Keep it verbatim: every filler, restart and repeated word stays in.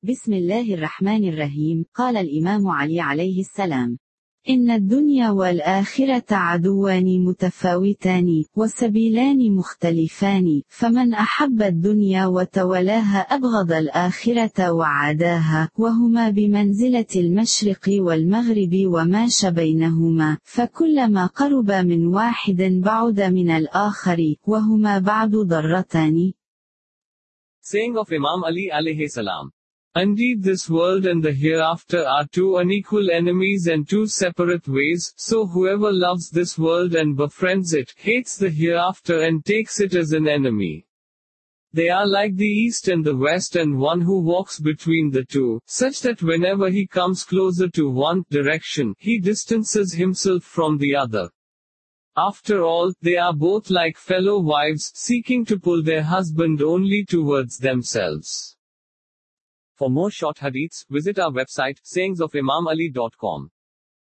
بسم الله الرحمن الرحيم. قال الإمام علي عليه السلام: إن الدنيا والآخرة عدوان متفاوتان، وسبيلان مختلفان، فمن أحب الدنيا وتولاها أبغض الآخرة وعاداها، وهما بمنزلة المشرق والمغرب وماش بينهما، فكلما قرب من واحد بعد من الآخر، وهما بعد ضرتان. Saying of Imam Ali alayhi salam. Indeed, this world and the hereafter are two unequal enemies and two separate ways, so whoever loves this world and befriends it, hates the hereafter and takes it as an enemy. They are like the east and the west, and one who walks between the two, such that whenever he comes closer to one direction, he distances himself from the other. After all, they are both like fellow wives, seeking to pull their husband only towards themselves. For more short hadiths, visit our website, sayings of imam ali dot com.